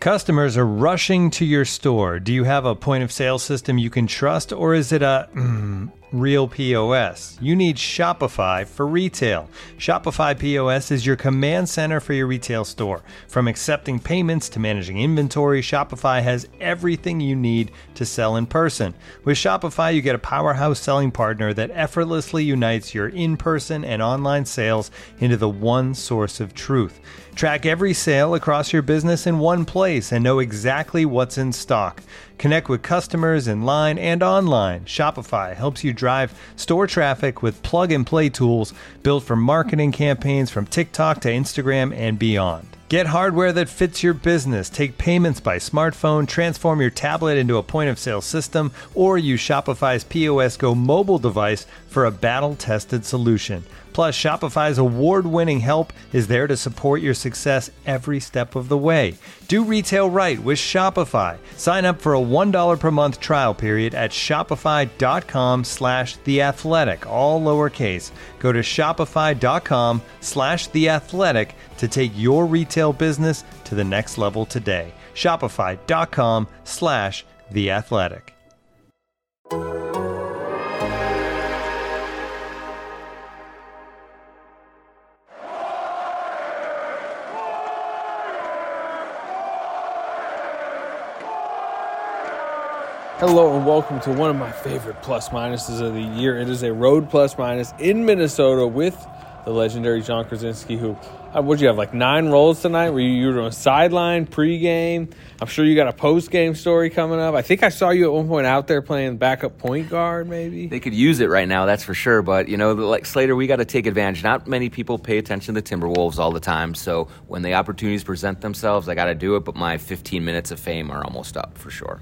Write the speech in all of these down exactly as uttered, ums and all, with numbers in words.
Customers are rushing to your store. Do you have a point of sale system you can trust, or is it a mm, real P O S? You need Shopify for retail. Shopify P O S is your command center for your retail store. From accepting payments to managing inventory, Shopify has everything you need to sell in person. With Shopify, you get a powerhouse selling partner that effortlessly unites your in-person and online sales into the one source of truth. Track every sale across your business in one place and know exactly what's in stock. Connect with customers in line and online. Shopify helps you drive store traffic with plug-and-play tools built for marketing campaigns from TikTok to Instagram and beyond. Get hardware that fits your business. Take payments by smartphone, transform your tablet into a point-of-sale system, or use Shopify's P O S Go mobile device for a battle-tested solution. Plus, Shopify's award-winning help is there to support your success every step of the way. Do retail right with Shopify. Sign up for a one dollar per month trial period at shopify.com slash theathletic, all lowercase. Go to shopify.com slash theathletic to take your retail business to the next level today. Shopify.com slash theathletic. Hello and welcome to one of my favorite plus minuses of the year. It is a road plus minus in Minnesota with the legendary Jon Krawczynski, who, uh, what'd you have, like nine rolls tonight? Were you, you were doing sideline, pregame? I'm sure you got a postgame story coming up. I think I saw you at one point out there playing backup point guard, maybe. They could use it right now, that's for sure. But, you know, like Slater, we got to take advantage. Not many people pay attention to the Timberwolves all the time. So when the opportunities present themselves, I got to do it. But my fifteen minutes of fame are almost up for sure.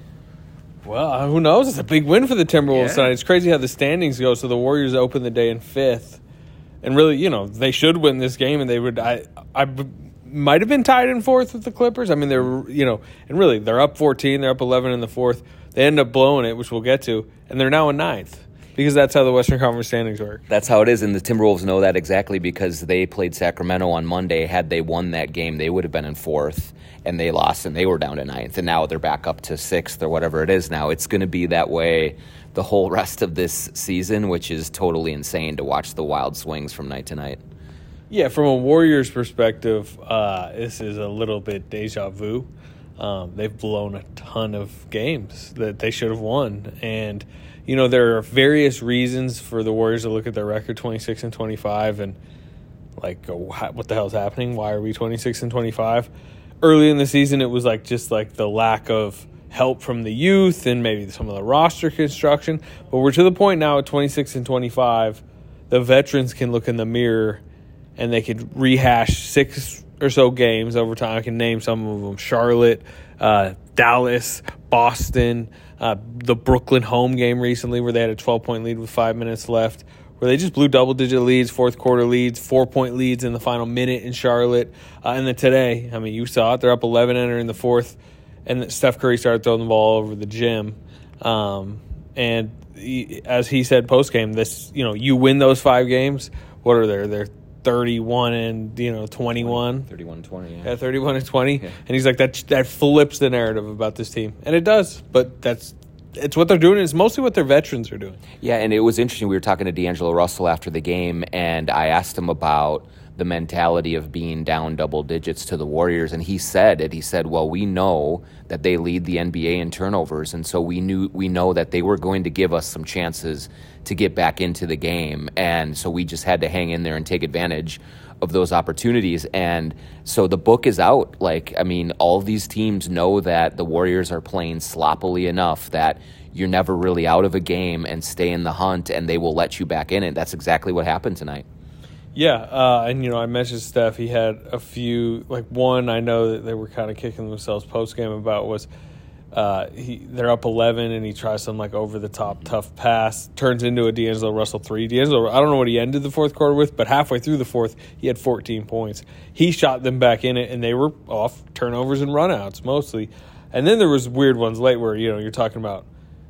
Well, who knows? It's a big win for the Timberwolves yeah. tonight. It's crazy how the standings go. So the Warriors open the day in fifth. And really, you know, they should win this game, and they would. I, I might have been tied in fourth with the Clippers. I mean, they're, you know, and really, they're up fourteen. They're up eleven in the fourth. They end up blowing it, which we'll get to, and they're now in ninth because that's how the Western Conference standings work. That's how it is, and the Timberwolves know that exactly because they played Sacramento on Monday. Had they won that game, they would have been in fourth. And they lost, and they were down to ninth, and now they're back up to sixth or whatever it is now. It's going to be that way the whole rest of this season, which is totally insane to watch the wild swings from night to night. Yeah, from a Warriors perspective, uh, this is a little bit deja vu. Um, they've blown a ton of games that they should have won, and you know there are various reasons for the Warriors to look at their record, twenty-six and twenty-five, and like, what the hell is happening? Why are we twenty-six and twenty-five? Early in the season, it was like just like the lack of help from the youth and maybe some of the roster construction. But we're to the point now at twenty-six and twenty-five, the veterans can look in the mirror and they could rehash six or so games over time. I can name some of them: Charlotte, uh, Dallas, Boston, uh, the Brooklyn home game recently where they had a twelve-point lead with five minutes left, where they just blew double-digit leads, fourth-quarter leads, four-point leads in the final minute in Charlotte. Uh, and then today, I mean, you saw it. They're up eleven entering the fourth, and Steph Curry started throwing the ball over the gym. Um, and he, as he said post-game, this, you know, you win those five games, what are they? They're thirty-one and, you know, twenty-one. thirty-one and twenty, yeah. Yeah, thirty-one and twenty. Yeah. And he's like, that, that flips the narrative about this team. And it does, but that's it's what they're doing. It's mostly what their veterans are doing. Yeah, and it was interesting. We were talking to D'Angelo Russell after the game, and I asked him about the mentality of being down double digits to the Warriors, and he said it. He said, well, we know that they lead the N B A in turnovers, and so we knew we know that they were going to give us some chances to get back into the game, and so we just had to hang in there and take advantage of those opportunities. And so the book is out. Like, I mean, all of these teams know that the Warriors are playing sloppily enough that you're never really out of a game and stay in the hunt, and they will let you back in it. That's exactly what happened tonight. Yeah, uh, and, you know, I mentioned Steph. He had a few, like one I know that they were kind of kicking themselves post-game about was uh, he they're up eleven, and he tries some, like, over-the-top tough pass, turns into a D'Angelo Russell three. D'Angelo, I don't know what he ended the fourth quarter with, but halfway through the fourth, he had fourteen points. He shot them back in it, and they were off turnovers and runouts mostly. And then there was weird ones late where, you know, you're talking about,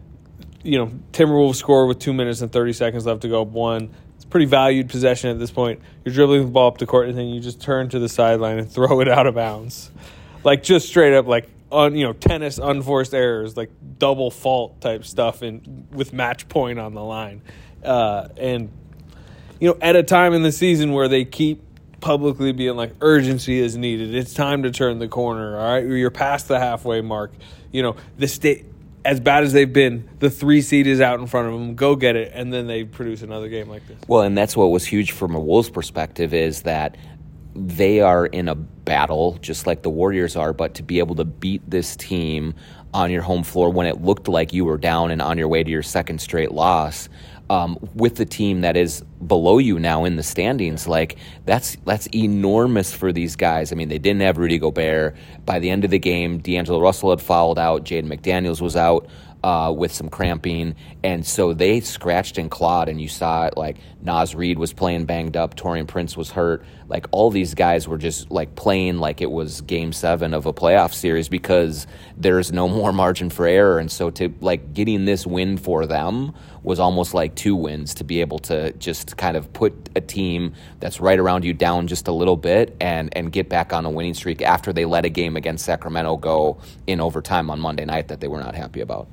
you know, Timberwolves score with two minutes and thirty seconds left to go up one. Pretty valued possession at this point. You're dribbling the ball up the court, and then you just turn to the sideline and throw it out of bounds. Like, just straight up, like, on you know tennis unforced errors, like double fault type stuff, and with match point on the line, uh, and you know at a time in the season where they keep publicly being like urgency is needed, it's time to turn the corner. All right, you're past the halfway mark. You know the state. As bad as they've been, the three seed is out in front of them. Go get it, and then they produce another game like this. Well, and that's what was huge from a Wolves perspective is that they are in a battle just like the Warriors are, but to be able to beat this team on your home floor when it looked like you were down and on your way to your second straight loss, um, with the team that is below you now in the standings, like that's that's enormous for these guys. I mean, they didn't have Rudy Gobert. By the end of the game, D'Angelo Russell had fouled out. Jaden McDaniels was out uh, with some cramping. And so they scratched and clawed, and you saw it, like Naz Reid was playing banged up. Taurean Prince was hurt. Like all these guys were just like playing like it was game seven of a playoff series because there's no more margin for error. And so to like getting this win for them was almost like two wins to be able to just kind of put a team that's right around you down just a little bit and, and get back on a winning streak after they let a game against Sacramento go in overtime on Monday night that they were not happy about.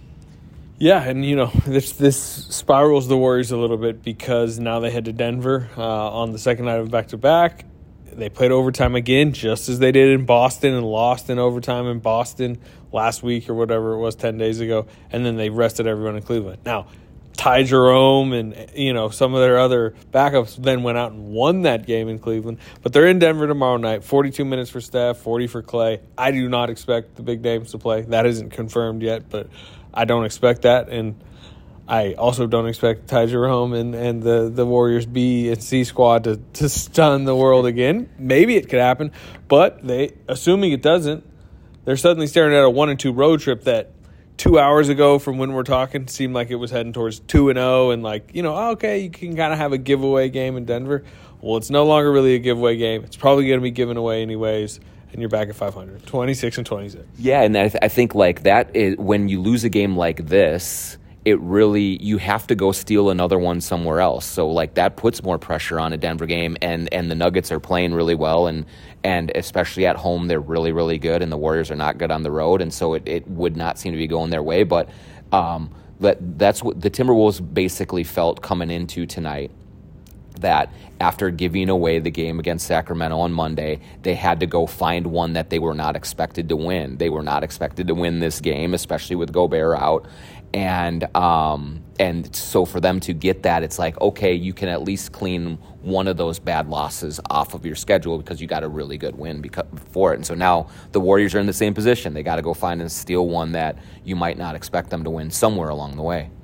Yeah, and, you know, this this spirals the Warriors a little bit because now they head to Denver uh, on the second night of back-to-back. They played overtime again, just as they did in Boston, and lost in overtime in Boston last week or whatever it was, ten days ago, and then they rested everyone in Cleveland. Now, Ty Jerome and, you know, some of their other backups then went out and won that game in Cleveland. But they're in Denver tomorrow night, forty-two minutes for Steph, forty for Clay. I do not expect the big names to play. That isn't confirmed yet, but I don't expect that, and I also don't expect Ty Jerome and, and the, the Warriors B and C squad to, to stun the world again. Maybe it could happen, but they, assuming it doesn't, they're suddenly staring at a one and two road trip that two hours ago from when we're talking seemed like it was heading towards two and oh, and like, you know, okay, you can kind of have a giveaway game in Denver. Well, it's no longer really a giveaway game. It's probably going to be given away anyways. And you're back at five hundred, twenty-six and twenty-six. Yeah, and I, th- I think like that is, when you lose a game like this, it really, you have to go steal another one somewhere else. So like that puts more pressure on a Denver game, and, and the Nuggets are playing really well, and and especially at home they're really really good, and the Warriors are not good on the road, and so it, it would not seem to be going their way. But um, that that's what the Timberwolves basically felt coming into tonight. That after giving away the game against Sacramento on Monday, they had to go find one that they were not expected to win. They were not expected to win this game, especially with Gobert out. And um, and so for them to get that, it's like, okay, you can at least clean one of those bad losses off of your schedule because you got a really good win because, for it. And so now the Warriors are in the same position. They got to go find and steal one that you might not expect them to win somewhere along the way.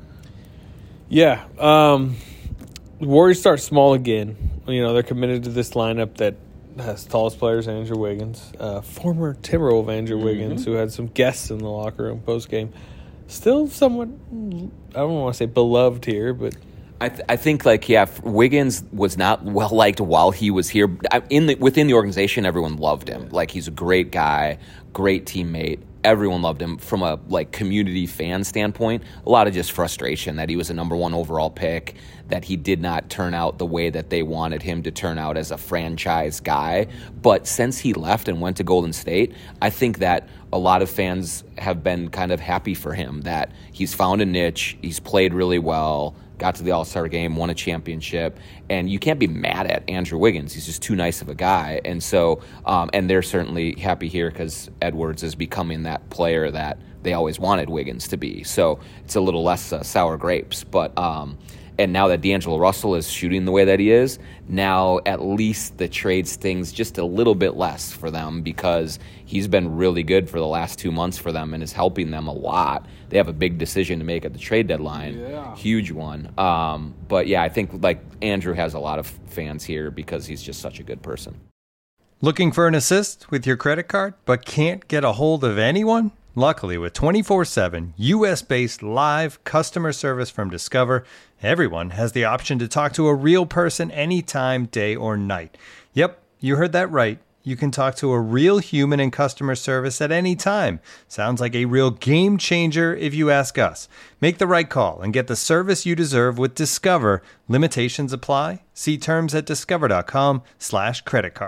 Yeah, um... the Warriors start small again. You know, they're committed to this lineup that has tallest players, Andrew Wiggins, uh, former Timberwolf Andrew mm-hmm. Wiggins, who had some guests in the locker room post-game. Still somewhat, I don't want to say beloved here, but I, th- I think, like, yeah, Wiggins was not well-liked while he was here. In the, within the organization, everyone loved him. Like, he's a great guy, great teammate. Everyone loved him. From a, like, community fan standpoint, a lot of just frustration that he was a number one overall pick, that he did not turn out the way that they wanted him to turn out as a franchise guy. But since he left and went to Golden State, I think that a lot of fans have been kind of happy for him, that he's found a niche, he's played really well, got to the All-Star game, won a championship, and you can't be mad at Andrew Wiggins. He's just too nice of a guy. And so, um, and they're certainly happy here because Edwards is becoming that player that they always wanted Wiggins to be. So it's a little less uh, sour grapes. But um, and now that D'Angelo Russell is shooting the way that he is, now at least the trade stings just a little bit less for them because he's been really good for the last two months for them and is helping them a lot. They have a big decision to make at the trade deadline, yeah. Huge one. Um, but yeah, I think like Andrew has a lot of fans here because he's just such a good person. Looking for an assist with your credit card but can't get a hold of anyone? Luckily, with twenty-four seven U S-based live customer service from Discover, everyone has the option to talk to a real person anytime, day or night. Yep, you heard that right. You can talk to a real human in customer service at any time. Sounds like a real game changer if you ask us. Make the right call and get the service you deserve with Discover. Limitations apply. See terms at discover.com slash credit card.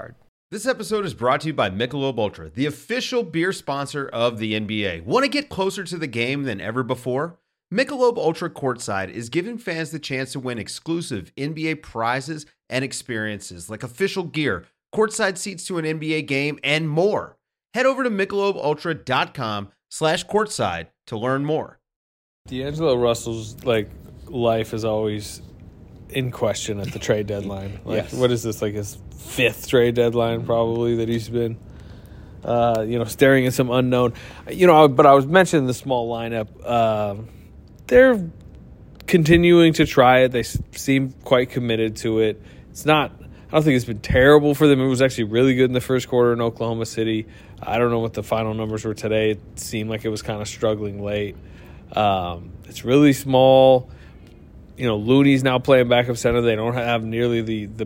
This episode is brought to you by Michelob Ultra, the official beer sponsor of the N B A. Want to get closer to the game than ever before? Michelob Ultra Courtside is giving fans the chance to win exclusive N B A prizes and experiences like official gear, courtside seats to an N B A game, and more. Head over to michelobultra.com slash courtside to learn more. D'Angelo Russell's like life is always in question at the trade deadline. Like, Yes. What is this, like his fifth trade deadline probably that he's been, uh, you know, staring at some unknown. You know, but I was mentioning the small lineup. Um, they're continuing to try it. They s- seem quite committed to it. It's not, I don't think it's been terrible for them. It was actually really good in the first quarter in Oklahoma City. I don't know what the final numbers were today. It seemed like it was kind of struggling late. Um, it's really small. You know, Looney's now playing backup center. They don't have nearly the, the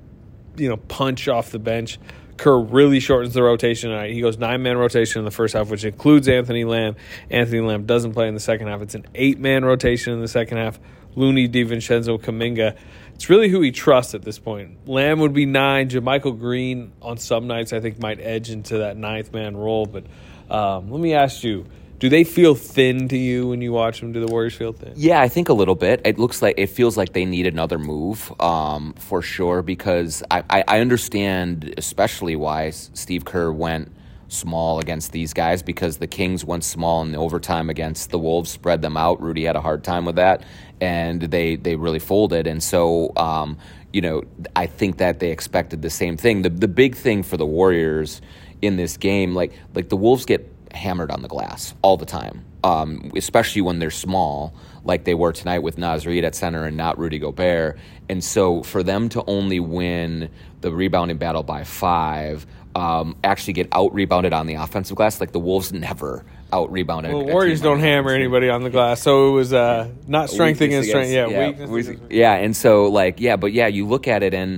you know, punch off the bench. Kerr really shortens the rotation. He goes nine-man rotation in the first half, which includes Anthony Lamb. Anthony Lamb doesn't play in the second half. It's an eight-man rotation in the second half. Looney, DiVincenzo, Kuminga. It's really who he trusts at this point. Lamb would be nine. JaMychal Green on some nights I think might edge into that ninth-man role. But um, let me ask you, do they feel thin to you when you watch them? Do the Warriors feel thin? Yeah, I think a little bit. It looks like it feels like they need another move um, for sure because I, I, I understand especially why Steve Kerr went small against these guys because the Kings went small in the overtime against the Wolves, spread them out. Rudy had a hard time with that, and they, they really folded. And so, um, you know, I think that they expected the same thing. The the big thing for the Warriors in this game, like like the Wolves get hammered on the glass all the time, um, especially when they're small, like they were tonight with Naz Reid at center and not Rudy Gobert. And so for them to only win the rebounding battle by five, um, actually get out-rebounded on the offensive glass, like the Wolves never out-rebounded. Well, a Warriors team on don't the hammer offensive. anybody on the glass, so it was uh, not strength Weakness against strength. Yeah, yeah, weakness weakness- against yeah, and so like yeah, but yeah, you look at it and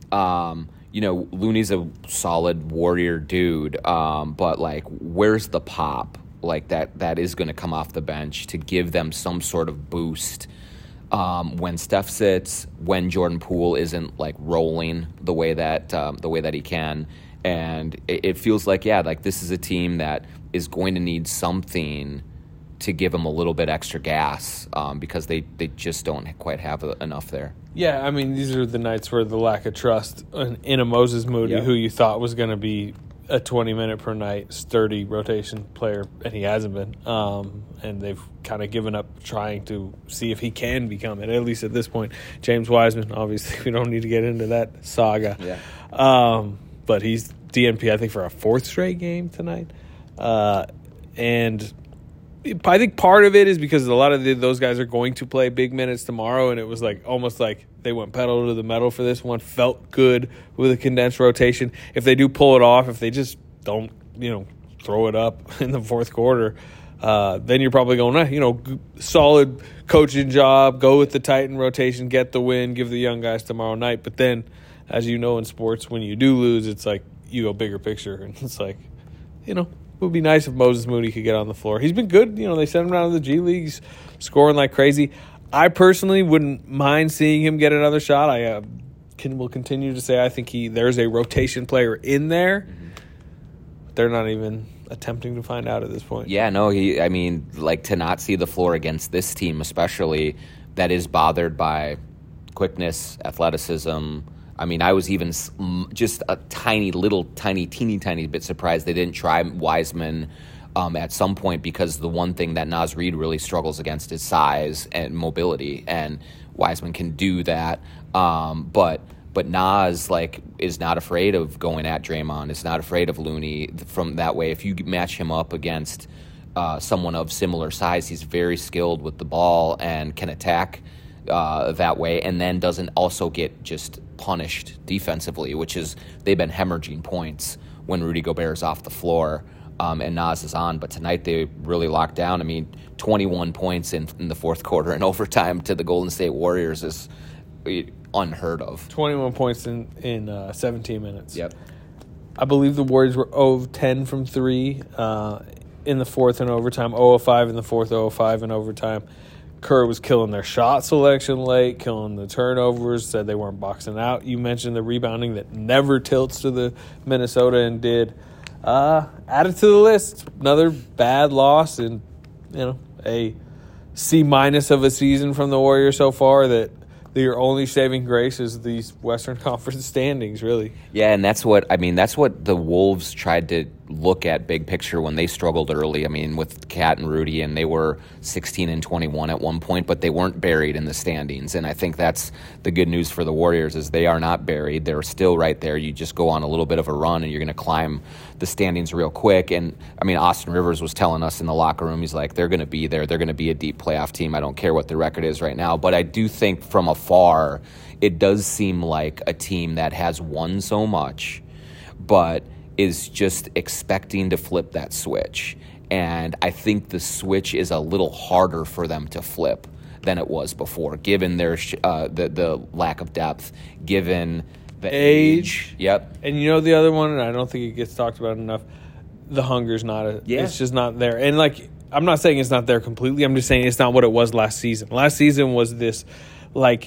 um, you know Looney's a solid Warrior dude, um, but like where's the pop like that that is going to come off the bench to give them some sort of boost um, when Steph sits, when Jordan Poole isn't like rolling the way that um, the way that he can, and it, it feels like yeah, like this is a team that is going to need something to give them a little bit extra gas um, because they, they just don't quite have enough there. Yeah, I mean, these are the nights where the lack of trust in, in a Moses Moody, Yeah. who you thought was going to be a twenty-minute per night sturdy rotation player, and he hasn't been. Um, and they've kind of given up trying to see if he can become it, at least at this point. James Wiseman, obviously, we don't need to get into that saga. Yeah. Um, but he's D N P, I think, for a fourth straight game tonight. Uh, and I think part of it is because a lot of the, those guys are going to play big minutes tomorrow, and it was like almost like they went pedal to the metal for this one. Felt good with a condensed rotation. If they do pull it off, if they just don't, you know, throw it up in the fourth quarter, uh, then you're probably going, eh, you know, g- solid coaching job, go with the Titan rotation, get the win, give the young guys tomorrow night. But then, as you know in sports, when you do lose, it's like you go bigger picture, and it's like, you know, it would be nice if Moses Moody could get on the floor. He's been good. You know, they sent him down to the G Leagues, scoring like crazy. I personally wouldn't mind seeing him get another shot. I uh, can will continue to say I think he there's a rotation player in there. Mm-hmm. They're not even attempting to find out at this point. Yeah, no, he. I mean, like to not see the floor against this team, especially that is bothered by quickness, athleticism. I mean, I was even just a tiny, little, tiny, teeny, tiny bit surprised they didn't try Wiseman um, at some point because the one thing that Naz Reid really struggles against is size and mobility, and Wiseman can do that. Um, but but Naz like is not afraid of going at Draymond. Is not afraid of Looney from that way. If you match him up against uh, someone of similar size, he's very skilled with the ball and can attack uh, that way, and then doesn't also get just punished defensively, which is they've been hemorrhaging points when Rudy Gobert is off the floor um, and Naz is on. But tonight they really locked down. I mean, twenty-one points in, in the fourth quarter in overtime to the Golden State Warriors is unheard of. twenty-one points in, in uh, seventeen minutes. Yep. I believe the Warriors were zero of ten from three uh, in the fourth in overtime, zero of five in the fourth, zero of five in overtime. Kerr was killing their shot selection late, killing the turnovers, said they weren't boxing out. You mentioned the rebounding that never tilts to the Minnesota and did. Uh, add it to the list. Another bad loss and, you know, a C-minus of a season from the Warriors so far that your only saving grace is these Western Conference standings, really. Yeah, and that's what, I mean, that's what the Wolves tried to look at big picture when they struggled early. I mean, with Cat and Rudy, and they were sixteen and twenty-one at one point, but they weren't buried in the standings. And I think that's the good news for the Warriors is they are not buried. They're still right there. You just go on a little bit of a run, and you're going to climb the standings real quick. And, I mean, Austin Rivers was telling us in the locker room, he's like, they're going to be there. They're going to be a deep playoff team. I don't care what the record is right now. But I do think from afar, it does seem like a team that has won so much, but is just expecting to flip that switch. And I think the switch is a little harder for them to flip than it was before, given their uh, the, the lack of depth, given the age. age. Yep. And you know the other one, and I don't think it gets talked about enough, the hunger's not a, yeah. it's just not there. And, like, I'm not saying it's not there completely. I'm just saying it's not what it was last season. Last season was this, like,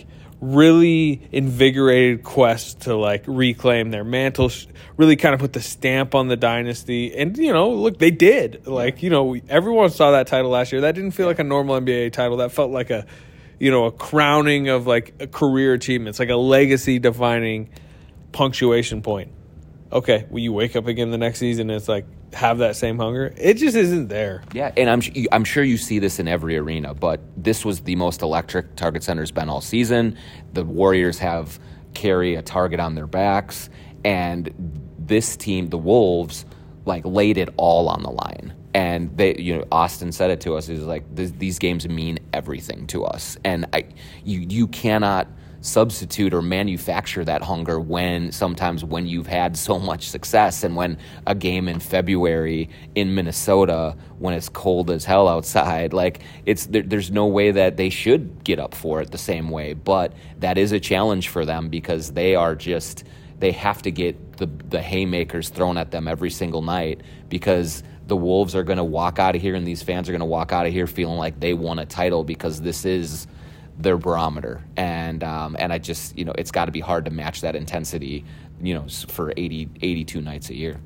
really invigorated quest to, like, reclaim their mantle, really kind of put the stamp on the dynasty. And, you know, look, they did. Like, you know, everyone saw that title last year. That didn't feel like a normal N B A title. That felt like a, you know, a crowning of, like, a career achievements, like a legacy-defining punctuation point. Okay, well, you wake up again the next season and it's like, have that same hunger. It just isn't there. Yeah, and I'm I'm sure you see this in every arena, but this was the most electric Target Center's been all season. The Warriors have carry a target on their backs, and this team, the Wolves, like laid it all on the line. And they, you know, Austin said it to us. He was like, "These games mean everything to us," and I, you you cannot substitute or manufacture that hunger when sometimes when you've had so much success, and when a game in February in Minnesota when it's cold as hell outside, like it's there, there's no way that they should get up for it the same way. But that is a challenge for them because they are just they have to get the the haymakers thrown at them every single night, because the Wolves are going to walk out of here and these fans are going to walk out of here feeling like they won a title, because this is their barometer, and um, and I just, you know, it's got to be hard to match that intensity, you know, for eighty, eighty-two nights a year.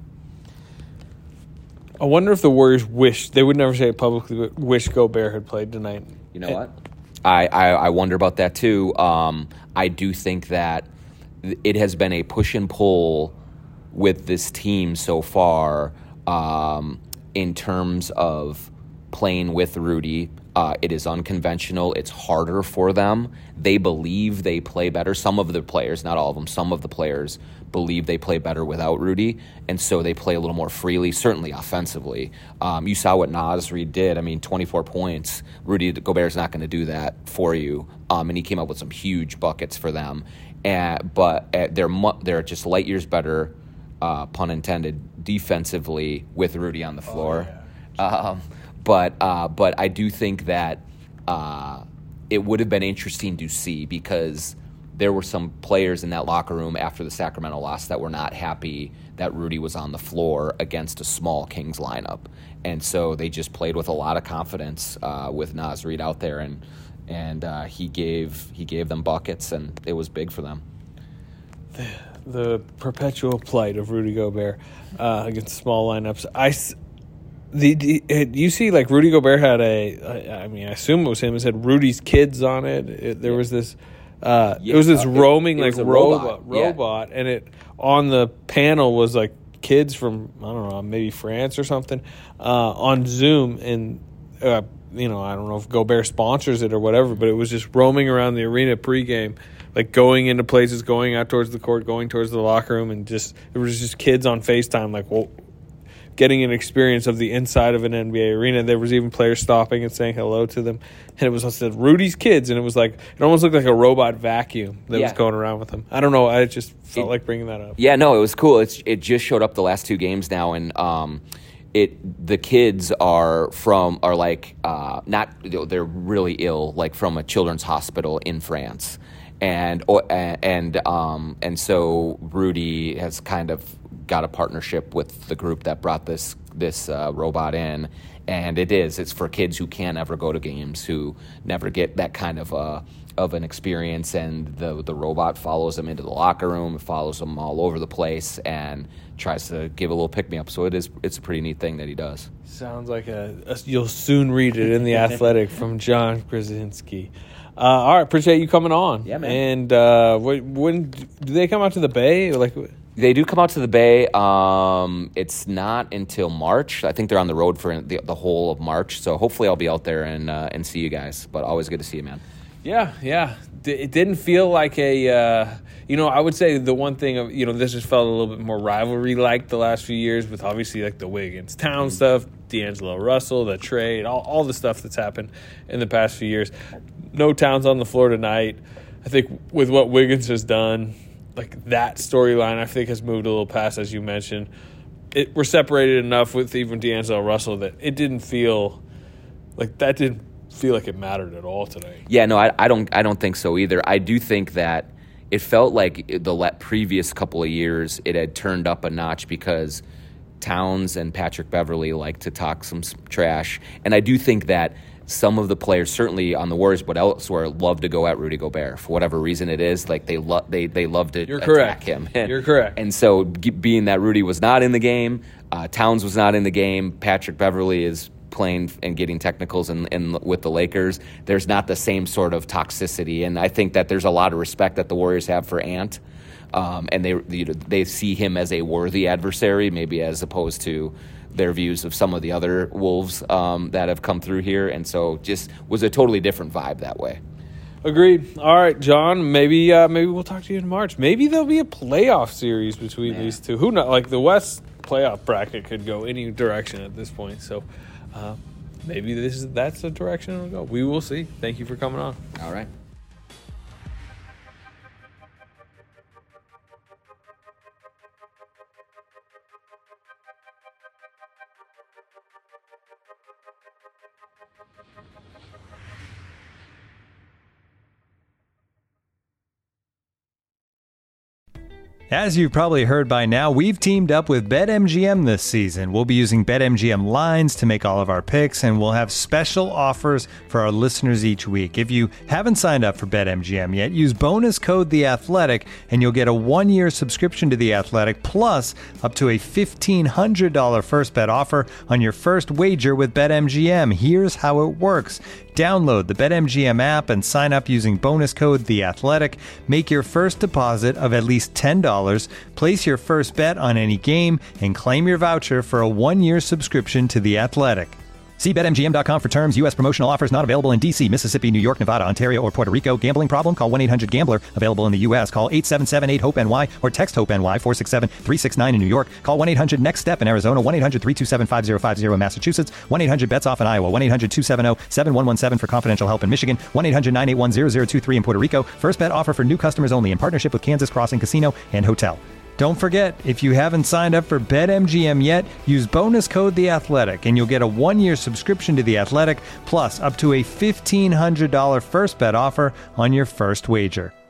I wonder if the Warriors wish, they would never say it publicly, but wish Gobert had played tonight. You know and, what? I, I, I wonder about that too. Um, I do think that it has been a push and pull with this team so far um, in terms of playing with Rudy. Uh, it is unconventional. It's harder for them. They believe they play better. Some of the players, not all of them, some of the players believe they play better without Rudy, and so they play a little more freely, certainly offensively. Um, you saw what Naz Reid did. I mean, twenty-four points. Rudy Gobert's not going to do that for you, um, and he came up with some huge buckets for them. And, but uh, they're, mu- they're just light years better, uh, pun intended, defensively with Rudy on the floor. Oh, yeah. um, But uh, but I do think that uh, it would have been interesting to see, because there were some players in that locker room after the Sacramento loss that were not happy that Rudy was on the floor against a small Kings lineup. And so they just played with a lot of confidence uh, with Naz Reid out there, and and uh, he gave he gave them buckets, and it was big for them. The, the perpetual plight of Rudy Gobert uh, against small lineups. I. The, the you see, like, Rudy Gobert had a, I mean, I assume it was him. It said Rudy's kids on it. it there yeah. was this, uh, yeah, it was this uh, roaming it, it like robot, robot, robot yeah. and it on the panel was like kids from, I don't know, maybe France or something, uh, on Zoom, and uh, you know, I don't know if Gobert sponsors it or whatever, but it was just roaming around the arena pregame, like going into places, going out towards the court, going towards the locker room, and just there was just kids on FaceTime, like, well, getting an experience of the inside of an N B A arena. There was even players stopping and saying hello to them. And it was said Rudy's kids, and it was like, it almost looked like a robot vacuum that yeah. was going around with them. I don't know. I just felt it, like bringing that up. Yeah, no, it was cool. It's it just showed up the last two games now, and um, it the kids are from are like uh, not they're really ill, like from a children's hospital in France, and and um and so Rudy has kind of got a partnership with the group that brought this this uh, robot in, and it is. It's for kids who can't ever go to games, who never get that kind of uh, of an experience, and the the robot follows them into the locker room, follows them all over the place, and tries to give a little pick-me-up. So it is it's a pretty neat thing that he does. Sounds like a, a you'll soon read it in The Athletic from John Krasinski. Uh, all right, appreciate you coming on. Yeah, man. And uh, when, when do they come out to the Bay? Like, they do come out to the Bay. Um, it's not until March. I think they're on the road for the, the whole of March. So hopefully I'll be out there and uh, and see you guys. But always good to see you, man. Yeah, yeah. It didn't feel like a, uh, you know, I would say the one thing, of, you know, this just felt a little bit more rivalry-like the last few years with obviously like the Wiggins Town mm-hmm. stuff, D'Angelo Russell, the trade, all, all the stuff that's happened in the past few years. No Towns on the floor tonight. I think with what Wiggins has done, like that storyline I think has moved a little past, as you mentioned. It, we're separated enough with even D'Angelo Russell that it didn't feel like that didn't feel like it mattered at all today. Yeah, no, I, I don't. I don't think so either. I do think that it felt like the previous couple of years it had turned up a notch because Towns and Patrick Beverley like to talk some trash, and I do think that some of the players, certainly on the Warriors, but elsewhere, love to go at Rudy Gobert for whatever reason it is. Like they love they they love to You're attack correct. him. You're correct. And so, being that Rudy was not in the game, uh, Towns was not in the game, Patrick Beverley is playing and getting technicals in, in with the Lakers, there's not the same sort of toxicity. And I think that there's a lot of respect that the Warriors have for Ant. Um, and they you know, they see him as a worthy adversary, maybe as opposed to their views of some of the other Wolves um, that have come through here. And so just was a totally different vibe that way. Agreed. All right, John, maybe uh, maybe we'll talk to you in March. Maybe there'll be a playoff series between Man. these two. Who knows? Like the West playoff bracket could go any direction at this point. So Uh, maybe this is that's the direction it'll go. We will see. Thank you for coming on. All right. As you've probably heard by now, we've teamed up with BetMGM this season. We'll be using BetMGM lines to make all of our picks, and we'll have special offers for our listeners each week. If you haven't signed up for BetMGM yet, use bonus code The Athletic, and you'll get a one-year subscription to The Athletic, plus up to a fifteen hundred dollars first bet offer on your first wager with BetMGM. Here's how it works. Download the BetMGM app and sign up using bonus code The Athletic. Make your first deposit of at least ten dollars, place your first bet on any game, and claim your voucher for a one-year subscription to The Athletic. See Bet M G M dot com for terms. U S promotional offers not available in D C, Mississippi, New York, Nevada, Ontario, or Puerto Rico. Gambling problem? Call one eight hundred gambler. Available in the U S. Call eight seven seven eight hope N Y or text HOPE-NY four six seven three six nine in New York. Call one eight hundred next step in Arizona. one eight hundred three two seven five zero five zero in Massachusetts. one eight hundred bets off in Iowa. one eight hundred two seven zero seven one one seven for confidential help in Michigan. one eight hundred nine eight one zero zero two three in Puerto Rico. First bet offer for new customers only in partnership with Kansas Crossing Casino and Hotel. Don't forget, if you haven't signed up for BetMGM yet, use bonus code The Athletic, and you'll get a one-year subscription to The Athletic, plus up to a fifteen hundred dollars first bet offer on your first wager.